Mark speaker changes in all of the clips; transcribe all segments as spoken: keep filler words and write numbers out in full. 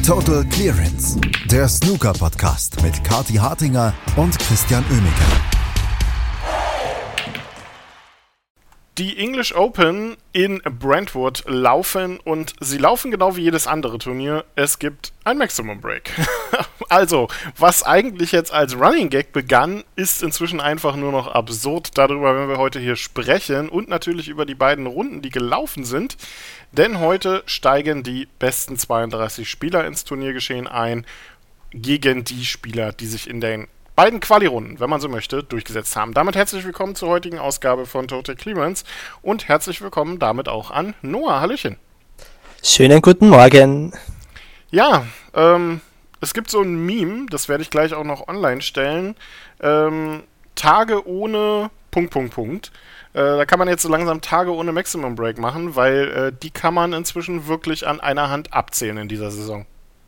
Speaker 1: Total Clearance, der Snooker-Podcast mit Kathi Hartinger und Christian Oemeke.
Speaker 2: Die English Open in Brentwood laufen und sie laufen genau wie jedes andere Turnier. Es gibt ein Maximum Break. Also, was eigentlich jetzt als Running Gag begann, ist inzwischen einfach nur noch absurd. Darüber werden wir heute hier sprechen und natürlich über die beiden Runden, die gelaufen sind. Denn heute steigen die besten zweiunddreißig Spieler ins Turniergeschehen ein gegen die Spieler, die sich in den beiden Quali-Runden, wenn man so möchte, durchgesetzt haben. Damit herzlich willkommen zur heutigen Ausgabe von Total Clearance und herzlich willkommen damit auch an Noah. Hallöchen.
Speaker 3: Schönen guten Morgen.
Speaker 2: Ja, ähm, es gibt so ein Meme, das werde ich gleich auch noch online stellen. Ähm, Tage ohne Punkt, Punkt, Punkt. Äh, da kann man jetzt so langsam Tage ohne Maximum Break machen, weil äh, die kann man inzwischen wirklich an einer Hand abzählen in dieser Saison.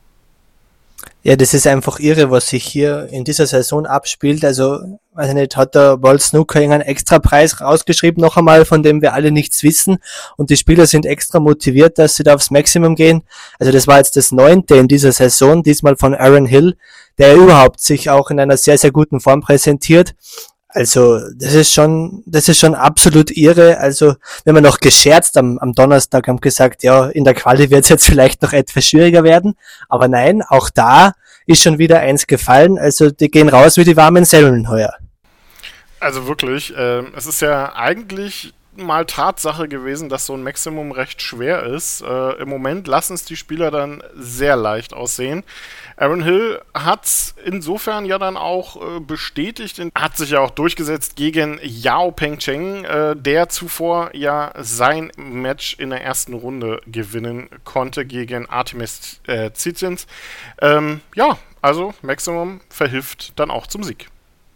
Speaker 3: Ja, das ist einfach irre, was sich hier in dieser Saison abspielt. Also, weiß ich nicht, hat der World Snooker irgendeinen extra Preis rausgeschrieben, noch einmal, von dem wir alle nichts wissen. Und die Spieler sind extra motiviert, dass sie da aufs Maximum gehen. Also, das war jetzt das Neunte in dieser Saison, diesmal von Aaron Hill, der überhaupt sich auch in einer sehr, sehr guten Form präsentiert. Also, das ist schon, das ist schon absolut irre. Also, wir haben noch gescherzt am, am Donnerstag, haben gesagt, ja, in der Quali wird es jetzt vielleicht noch etwas schwieriger werden. Aber nein, auch da ist schon wieder eins gefallen. Also, die gehen raus wie die warmen Semmeln heuer.
Speaker 2: Also wirklich, äh, es ist ja eigentlich mal Tatsache gewesen, dass so ein Maximum recht schwer ist. Äh, Im Moment lassen es die Spieler dann sehr leicht aussehen. Aaron Hill hat es insofern ja dann auch äh, bestätigt, hat sich ja auch durchgesetzt gegen Yao Pengcheng, äh, der zuvor ja sein Match in der ersten Runde gewinnen konnte gegen Artemis äh, Tsitsins. Ähm, ja, also Maximum verhilft dann auch zum Sieg.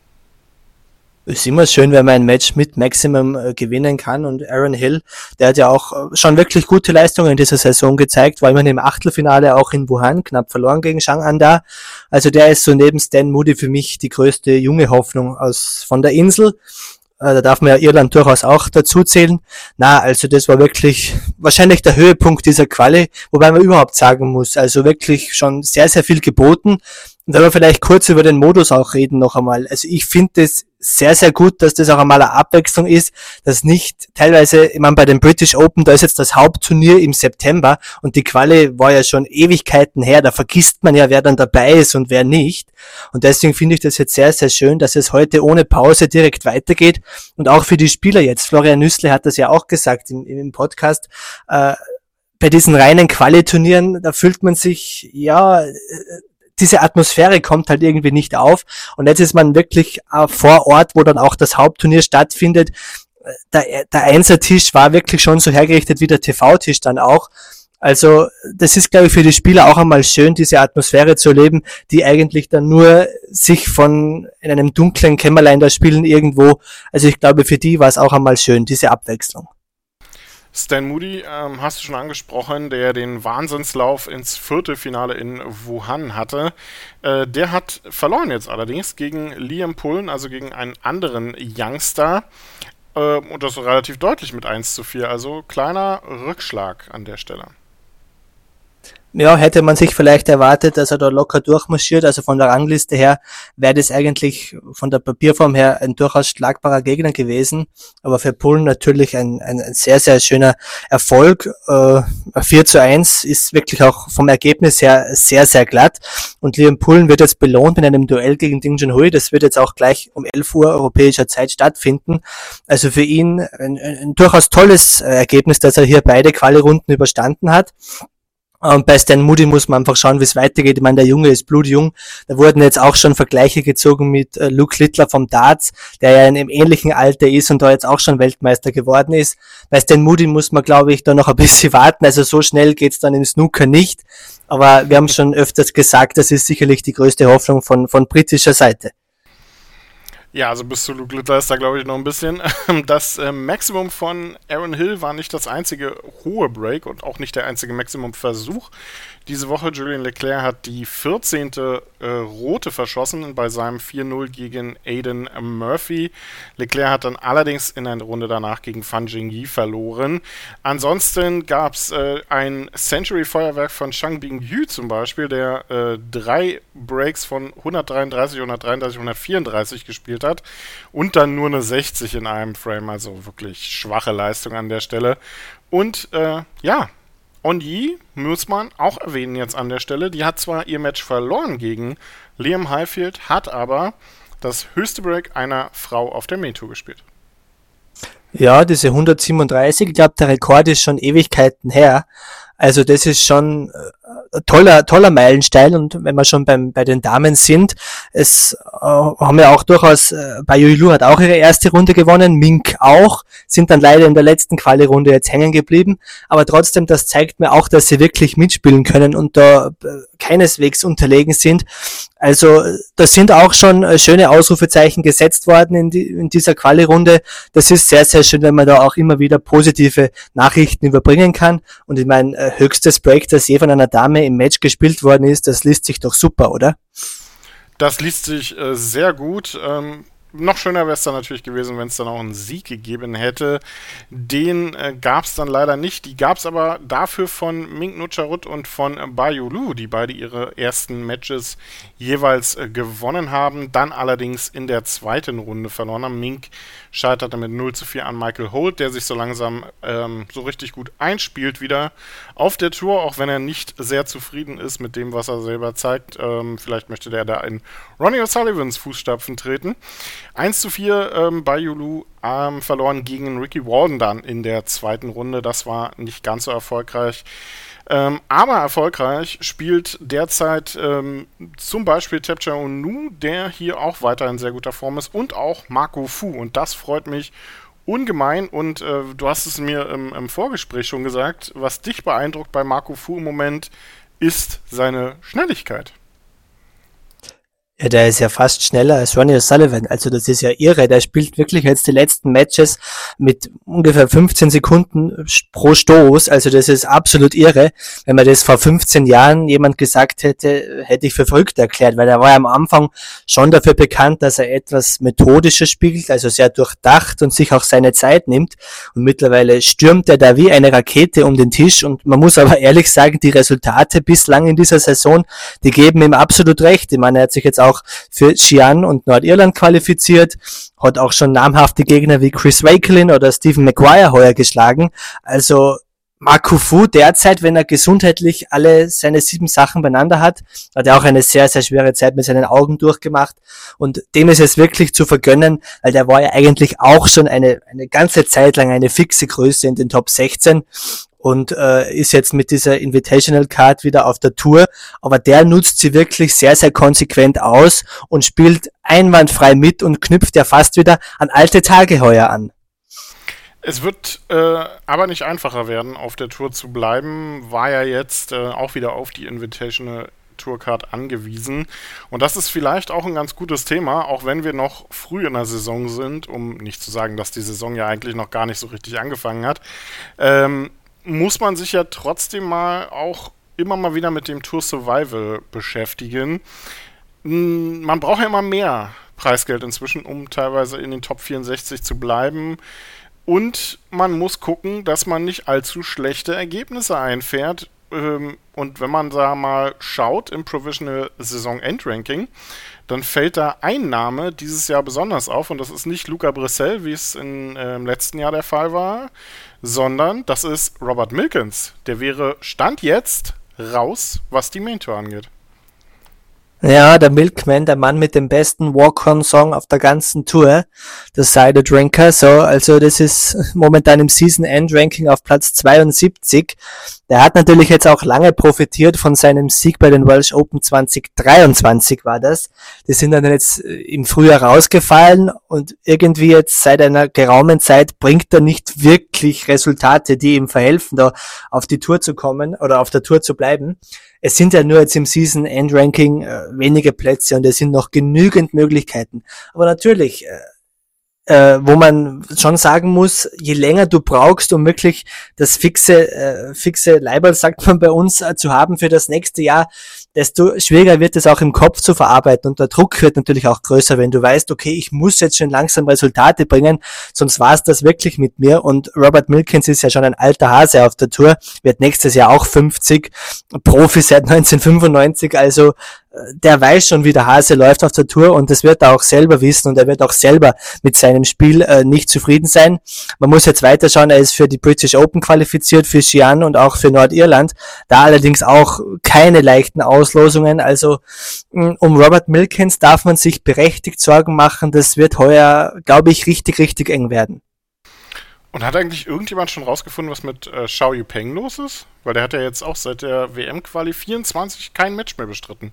Speaker 3: Ist immer schön, wenn man ein Match mit Maximum äh, gewinnen kann, und Aaron Hill, der hat ja auch äh, schon wirklich gute Leistungen in dieser Saison gezeigt, weil man im Achtelfinale auch in Wuhan knapp verloren gegen Zhang Anda. Also der ist so neben Stan Moody für mich die größte junge Hoffnung aus von der Insel. Äh, da darf man ja Irland durchaus auch dazu zählen. Na, also das war wirklich wahrscheinlich der Höhepunkt dieser Quali, wobei man überhaupt sagen muss, also wirklich schon sehr, sehr viel geboten. Und wenn wir vielleicht kurz über den Modus auch reden noch einmal. Also ich finde es sehr, sehr gut, dass das auch einmal eine Abwechslung ist, dass nicht teilweise, ich meine, bei den British Open, da ist jetzt das Hauptturnier im September und die Quali war ja schon Ewigkeiten her, da vergisst man ja, wer dann dabei ist und wer nicht. Und deswegen finde ich das jetzt sehr, sehr schön, dass es heute ohne Pause direkt weitergeht und auch für die Spieler jetzt. Florian Nüssle hat das ja auch gesagt im, im Podcast, äh, bei diesen reinen Quali-Turnieren, da fühlt man sich, ja, diese Atmosphäre kommt halt irgendwie nicht auf. Und jetzt ist man wirklich äh, vor Ort, wo dann auch das Hauptturnier stattfindet. Der, der Einsertisch war wirklich schon so hergerichtet wie der T V-Tisch dann auch. Also das ist, glaube ich, für die Spieler auch einmal schön, diese Atmosphäre zu erleben, die eigentlich dann nur sich von in einem dunklen Kämmerlein da spielen irgendwo. Also ich glaube, für die war es auch einmal schön, diese Abwechslung.
Speaker 2: Stan Moody ähm, hast du schon angesprochen, der den Wahnsinnslauf ins Viertelfinale in Wuhan hatte. Äh, der hat verloren jetzt allerdings gegen Liam Pullen, also gegen einen anderen Youngster. Äh, und das relativ deutlich mit eins zu vier. Also kleiner Rückschlag an der Stelle.
Speaker 3: Ja, hätte man sich vielleicht erwartet, dass er da locker durchmarschiert. Also von der Rangliste her wäre das eigentlich von der Papierform her ein durchaus schlagbarer Gegner gewesen. Aber für Pullen natürlich ein, ein, ein sehr, sehr schöner Erfolg. Äh, vier zu eins ist wirklich auch vom Ergebnis her sehr, sehr glatt. Und Liam Pullen wird jetzt belohnt in einem Duell gegen Ding Junhui. Das wird jetzt auch gleich um elf Uhr europäischer Zeit stattfinden. Also für ihn ein, ein, ein durchaus tolles Ergebnis, dass er hier beide Quali-Runden überstanden hat. Und bei Stan Moody muss man einfach schauen, wie es weitergeht. Ich meine, der Junge ist blutjung. Da wurden jetzt auch schon Vergleiche gezogen mit äh, Luke Littler vom Darts, der ja in einem ähnlichen Alter ist und da jetzt auch schon Weltmeister geworden ist. Bei Stan Moody muss man, glaube ich, da noch ein bisschen warten. Also so schnell geht's dann im Snooker nicht. Aber wir haben schon öfters gesagt, das ist sicherlich die größte Hoffnung von, von britischer Seite.
Speaker 2: Ja, also bis zu Luke Littler ist da, glaube ich, noch ein bisschen. Das äh, Maximum von Aaron Hill war nicht das einzige hohe Break und auch nicht der einzige Maximum-Versuch. Diese Woche Julien Leclerc hat die vierzehnte Äh, rote verschossen bei seinem vier null gegen Aiden Murphy. Leclerc hat dann allerdings in der Runde danach gegen Fan Jingyi verloren. Ansonsten gab es äh, ein Century-Feuerwerk von Chang Bingyu zum Beispiel, der äh, drei Breaks von hundertdreiunddreißig, hundertdreiunddreißig, hundertvierunddreißig gespielt hat und dann nur eine sechzig in einem Frame, also wirklich schwache Leistung an der Stelle. Und äh, ja, On Yee muss man auch erwähnen jetzt an der Stelle. Die hat zwar ihr Match verloren gegen Liam Highfield, hat aber das höchste Break einer Frau auf der Main Tour gespielt.
Speaker 3: Ja, diese hundertsiebenunddreißig, ich glaube, der Rekord ist schon Ewigkeiten her. Also das ist schon ein toller, toller Meilenstein, und wenn wir schon beim, bei den Damen sind, es äh, haben ja auch durchaus, äh, Bayu Lu hat auch ihre erste Runde gewonnen, Mink auch, sind dann leider in der letzten Quali-Runde jetzt hängen geblieben, aber trotzdem, das zeigt mir auch, dass sie wirklich mitspielen können und da äh, keineswegs unterlegen sind. Also da sind auch schon äh, schöne Ausrufezeichen gesetzt worden in, die, in dieser Quali-Runde. Das ist sehr, sehr schön, wenn man da auch immer wieder positive Nachrichten überbringen kann, und ich meine, äh, höchstes Break, das je von einer Dame im Match gespielt worden ist, das liest sich doch super, oder?
Speaker 2: Das liest sich äh, sehr gut. Ähm, noch schöner wäre es dann natürlich gewesen, wenn es dann auch einen Sieg gegeben hätte. Den äh, gab es dann leider nicht. Die gab es aber dafür von Mink Nucharut und von äh, Bayu Lu, die beide ihre ersten Matches jeweils äh, gewonnen haben, dann allerdings in der zweiten Runde verloren haben. Mink scheiterte mit null zu vier an Michael Holt, der sich so langsam ähm, so richtig gut einspielt wieder auf der Tour, auch wenn er nicht sehr zufrieden ist mit dem, was er selber zeigt. Ähm, vielleicht möchte der da in Ronnie O'Sullivans Fußstapfen treten. eins zu vier ähm, bei Yulu ähm, verloren gegen Ricky Walden dann in der zweiten Runde. Das war nicht ganz so erfolgreich. Ähm, aber erfolgreich spielt derzeit ähm, zum Beispiel Tapcha Onu, der hier auch weiter in sehr guter Form ist, und auch Marco Fu. Und das freut mich ungemein. Und äh, du hast es mir im, im Vorgespräch schon gesagt, was dich beeindruckt bei Marco Fu im Moment, ist seine Schnelligkeit.
Speaker 3: Ja, der ist ja fast schneller als Ronnie O'Sullivan, also das ist ja irre. Der spielt wirklich jetzt die letzten Matches mit ungefähr fünfzehn Sekunden pro Stoß, also das ist absolut irre. Wenn man das vor fünfzehn Jahren jemand gesagt hätte, hätte ich für verrückt erklärt, weil er war ja am Anfang schon dafür bekannt, dass er etwas methodischer spielt, also sehr durchdacht und sich auch seine Zeit nimmt, und mittlerweile stürmt er da wie eine Rakete um den Tisch, und man muss aber ehrlich sagen, die Resultate bislang in dieser Saison, die geben ihm absolut recht. Ich meine, er hat sich jetzt auch auch für Xi'an und Nordirland qualifiziert, hat auch schon namhafte Gegner wie Chris Wakelin oder Stephen Maguire heuer geschlagen. Also Marco Fu derzeit, wenn er gesundheitlich alle seine sieben Sachen beieinander hat, hat er auch eine sehr, sehr schwere Zeit mit seinen Augen durchgemacht, und dem ist es wirklich zu vergönnen, weil der war ja eigentlich auch schon eine, eine ganze Zeit lang eine fixe Größe in den Top sechzehn. Und äh, ist jetzt mit dieser Invitational Card wieder auf der Tour, aber der nutzt sie wirklich sehr, sehr konsequent aus und spielt einwandfrei mit und knüpft ja fast wieder an alte Tage heuer an.
Speaker 2: Es wird äh, aber nicht einfacher werden, auf der Tour zu bleiben, war ja jetzt äh, auch wieder auf die Invitational Tourcard angewiesen. Und das ist vielleicht auch ein ganz gutes Thema, auch wenn wir noch früh in der Saison sind, um nicht zu sagen, dass die Saison ja eigentlich noch gar nicht so richtig angefangen hat. Ähm, muss man sich ja trotzdem mal auch immer mal wieder mit dem Tour Survival beschäftigen. Man braucht ja immer mehr Preisgeld inzwischen, um teilweise in den Top vierundsechzig zu bleiben. Und man muss gucken, dass man nicht allzu schlechte Ergebnisse einfährt. Und wenn man da mal schaut im Provisional Saison End Ranking, dann fällt da ein Name dieses Jahr besonders auf, und das ist nicht Luca Brissell, wie es in, äh, im letzten Jahr der Fall war, sondern das ist Robert Milkins. Der wäre Stand jetzt raus, was die Main Tour angeht.
Speaker 3: Ja, der Milkman, der Mann mit dem besten Walk-On-Song auf der ganzen Tour, der Cider Drinker, so, also das ist momentan im Season-End-Ranking auf Platz zweiundsiebzig. Der hat natürlich jetzt auch lange profitiert von seinem Sieg bei den Welsh Open zwanzig dreiundzwanzig war das. Die sind dann jetzt im Frühjahr rausgefallen und irgendwie jetzt seit einer geraumen Zeit bringt er nicht wirklich Resultate, die ihm verhelfen, da auf die Tour zu kommen oder auf der Tour zu bleiben. Es sind ja nur jetzt im Season-End-Ranking äh, wenige Plätze und es sind noch genügend Möglichkeiten. Aber natürlich, äh, äh, wo man schon sagen muss, je länger du brauchst, um wirklich das fixe, äh, fixe Leiberl, sagt man bei uns, äh, zu haben für das nächste Jahr, desto schwieriger wird es auch im Kopf zu verarbeiten und der Druck wird natürlich auch größer, wenn du weißt, okay, ich muss jetzt schon langsam Resultate bringen, sonst war es das wirklich mit mir und Robert Milkins ist ja schon ein alter Hase auf der Tour, wird nächstes Jahr auch fünfzig, Profi seit neunzehnhundertfünfundneunzig, also der weiß schon, wie der Hase läuft auf der Tour und das wird er auch selber wissen und er wird auch selber mit seinem Spiel äh, nicht zufrieden sein. Man muss jetzt weiter schauen, er ist für die British Open qualifiziert, für Xi'an und auch für Nordirland, da allerdings auch keine leichten Auslosungen, also um Robert Milkins darf man sich berechtigt Sorgen machen, das wird heuer, glaube ich, richtig, richtig eng werden.
Speaker 2: Und hat eigentlich irgendjemand schon rausgefunden, was mit äh, Xiao Yupeng los ist? Weil der hat ja jetzt auch seit der W M-Quali vierundzwanzig kein Match mehr bestritten.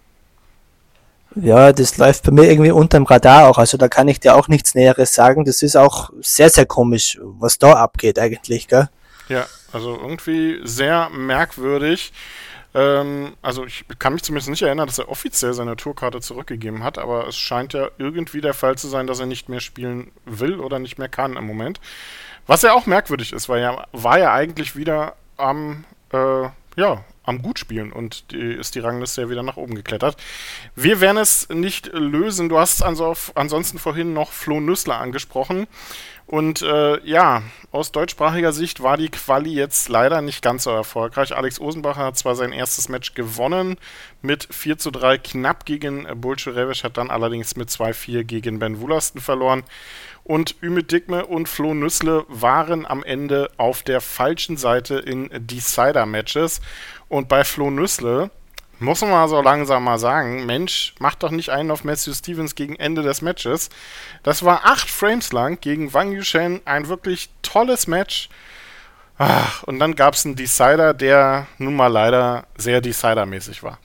Speaker 3: Ja, das läuft bei mir irgendwie unterm Radar auch, also da kann ich dir auch nichts Näheres sagen, das ist auch sehr, sehr komisch, was da abgeht eigentlich, gell?
Speaker 2: Ja, also irgendwie sehr merkwürdig. Ähm, also ich kann mich zumindest nicht erinnern, dass er offiziell seine Tourkarte zurückgegeben hat, aber es scheint ja irgendwie der Fall zu sein, dass er nicht mehr spielen will oder nicht mehr kann im Moment. Was ja auch merkwürdig ist, weil er war ja eigentlich wieder am, äh, ja, am Gutspielen und die, ist die Rangliste ja wieder nach oben geklettert. Wir werden es nicht lösen. Du hast also ansonsten vorhin noch Flo Nüssler angesprochen. Und äh, ja, aus deutschsprachiger Sicht war die Quali jetzt leider nicht ganz so erfolgreich. Alex Osenbacher hat zwar sein erstes Match gewonnen mit vier zu drei knapp gegen Bulcerevic, hat dann allerdings mit zwei vier gegen Ben Wulasten verloren. Und Ümit Dikme und Flo Nüssle waren am Ende auf der falschen Seite in Decider-Matches. Und bei Flo Nüssle muss man mal so langsam mal sagen, Mensch, mach doch nicht einen auf Matthew Stevens gegen Ende des Matches. Das war acht Frames lang gegen Wang Yuchen, ein wirklich tolles Match. Ach, und dann gab es einen Decider, der nun mal leider sehr Decider-mäßig war.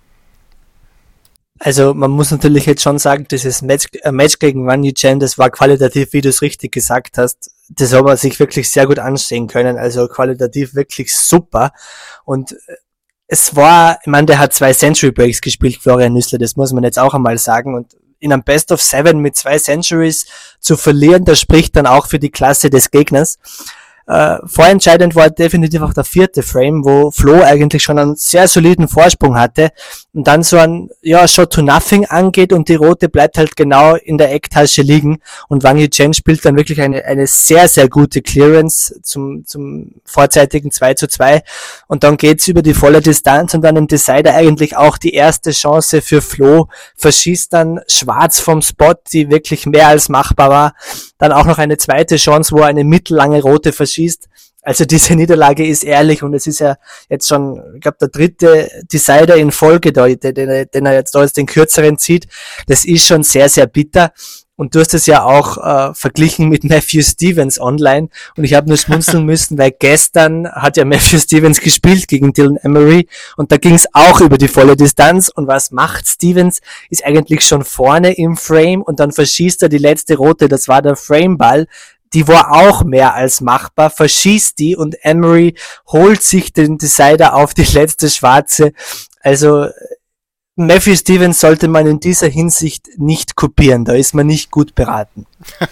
Speaker 3: Also man muss natürlich jetzt schon sagen, dieses Match, äh, Match gegen Wang Yuchen, das war qualitativ, wie du es richtig gesagt hast, das hat man sich wirklich sehr gut ansehen können, also qualitativ wirklich super. Und es war, ich meine, der hat zwei Century Breaks gespielt, Florian Nüssler, das muss man jetzt auch einmal sagen. Und in einem Best of Seven mit zwei Centuries zu verlieren, das spricht dann auch für die Klasse des Gegners. Äh, vorentscheidend war definitiv auch der vierte Frame, wo Flo eigentlich schon einen sehr soliden Vorsprung hatte und dann so ein ja Shot to Nothing angeht und die rote bleibt halt genau in der Ecktasche liegen und Wang Yuchen spielt dann wirklich eine eine sehr, sehr gute Clearance zum zum vorzeitigen zwei zu zwei und dann geht's über die volle Distanz und dann im Decider eigentlich auch die erste Chance für Flo, verschießt dann schwarz vom Spot, die wirklich mehr als machbar war, dann auch noch eine zweite Chance, wo er eine mittellange rote verschießt. Also diese Niederlage ist ehrlich und es ist ja jetzt schon, ich glaube, der dritte Decider in Folge, da, den, den er jetzt da jetzt den kürzeren zieht. Das ist schon sehr, sehr bitter. Und du hast es ja auch äh, verglichen mit Matthew Stevens online. Und ich habe nur schmunzeln müssen, weil gestern hat ja Matthew Stevens gespielt gegen Dylan Emery. Und da ging es auch über die volle Distanz. Und was macht Stevens? Ist eigentlich schon vorne im Frame und dann verschießt er die letzte rote. Das war der Frameball. Die war auch mehr als machbar, verschießt die und Emery holt sich den Decider auf die letzte schwarze. Also Matthew Stevens sollte man in dieser Hinsicht nicht kopieren, da ist man nicht gut beraten.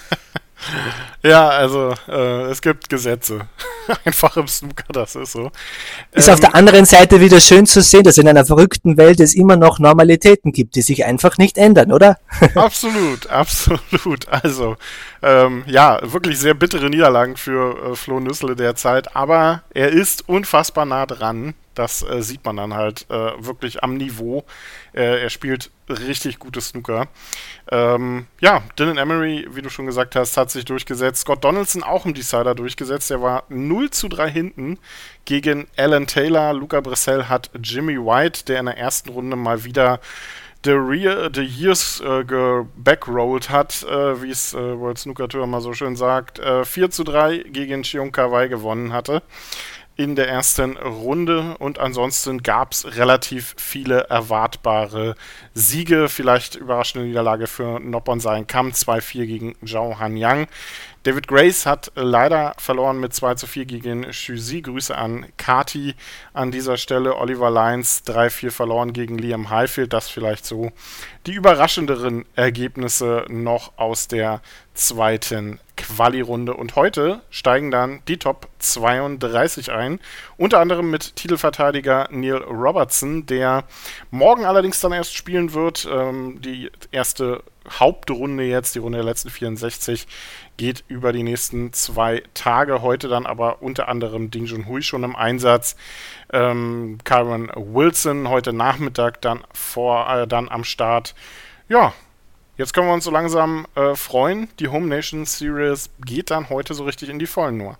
Speaker 2: Ja, also äh, es gibt Gesetze. Einfach im Snooker, das ist so.
Speaker 3: Ist
Speaker 2: ähm,
Speaker 3: auf der anderen Seite wieder schön zu sehen, dass in einer verrückten Welt es immer noch Normalitäten gibt, die sich einfach nicht ändern, oder?
Speaker 2: Absolut, absolut. Also, ähm, ja, wirklich sehr bittere Niederlagen für äh, Flo Nüssle derzeit, aber er ist unfassbar nah dran. Das äh, sieht man dann halt äh, wirklich am Niveau. Äh, er spielt richtig gutes Snooker. Ähm, ja, Dylan Emery, wie du schon gesagt hast, hat sich durchgesetzt. Scott Donaldson auch im Decider durchgesetzt. Der war null zu drei hinten gegen Alan Taylor. Luca Bressel hat Jimmy White, der in der ersten Runde mal wieder The, Rear, the Years äh, gebackrollt hat, äh, wie es äh, World Snooker Tour mal so schön sagt, äh, vier zu drei gegen Cheong Kawai gewonnen hatte. in der ersten Runde und ansonsten gab es relativ viele erwartbare Siege, vielleicht überraschende Niederlage für Noppon Kam, zwei vier gegen Zhao Hanyang. David Grace hat leider verloren mit zwei zu vier gegen Xu. Grüße an Kati an dieser Stelle. Oliver Lyons drei vier verloren gegen Liam Highfield. Das vielleicht so die überraschenderen Ergebnisse noch aus der zweiten Quali-Runde. Und heute steigen dann die Top zweiunddreißig ein. Unter anderem mit Titelverteidiger Neil Robertson, der morgen allerdings dann erst spielen wird. Ähm, die erste Hauptrunde jetzt, die Runde der letzten vierundsechzig, geht über die nächsten zwei Tage. Heute dann aber unter anderem Ding Junhui schon im Einsatz. Ähm, Kyron Wilson heute Nachmittag dann vor, äh, dann am Start. Ja, jetzt können wir uns so langsam äh, freuen. Die Home Nation Series geht dann heute so richtig in die Vollen nur.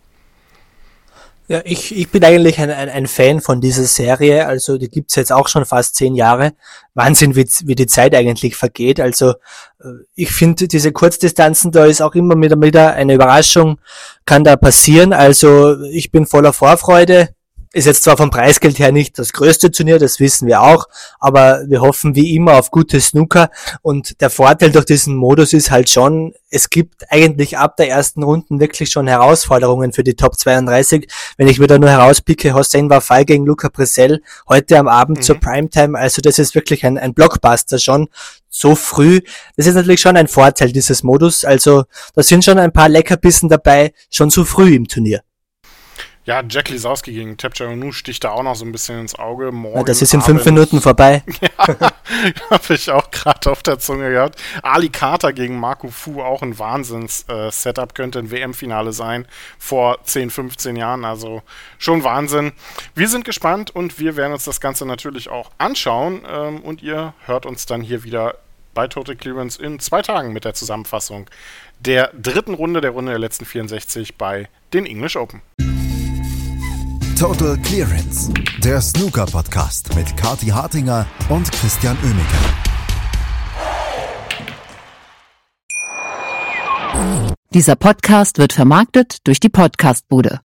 Speaker 3: Ja, ich, ich bin eigentlich ein, ein, ein Fan von dieser Serie, also die gibt's jetzt auch schon fast zehn Jahre. Wahnsinn, wie, wie die Zeit eigentlich vergeht. Also ich finde, diese Kurzdistanzen, da ist auch immer wieder eine Überraschung, kann da passieren. Also ich bin voller Vorfreude. Ist jetzt zwar vom Preisgeld her nicht das größte Turnier, das wissen wir auch, aber wir hoffen wie immer auf gute Snooker und der Vorteil durch diesen Modus ist halt schon, es gibt eigentlich ab der ersten Runden wirklich schon Herausforderungen für die Top zweiunddreißig. Wenn ich wieder nur herauspicke, Hossein Wafai gegen Luca Brecel heute am Abend mhm. zur Primetime, also das ist wirklich ein, ein Blockbuster schon, so früh. Das ist natürlich schon ein Vorteil dieses Modus, also da sind schon ein paar Leckerbissen dabei, schon so früh im Turnier.
Speaker 2: Ja, Jack Lisowski gegen Tapjaranu sticht da auch noch so ein bisschen ins Auge. Morgen
Speaker 3: ja, das ist in fünf Minuten vorbei.
Speaker 2: Ja, habe ich auch gerade auf der Zunge gehabt. Ali Carter gegen Marco Fu, auch ein Wahnsinns-Setup, äh, könnte ein W M-Finale sein vor zehn, fünfzehn Jahren, also schon Wahnsinn. Wir sind gespannt und wir werden uns das Ganze natürlich auch anschauen ähm, und ihr hört uns dann hier wieder bei Total Clearance in zwei Tagen mit der Zusammenfassung der dritten Runde, der Runde der letzten vierundsechzig bei den English Open.
Speaker 1: Total Clearance, der Snooker-Podcast mit Kathi Hartinger und Christian Oemeke.
Speaker 4: Dieser Podcast wird vermarktet durch die Podcastbude.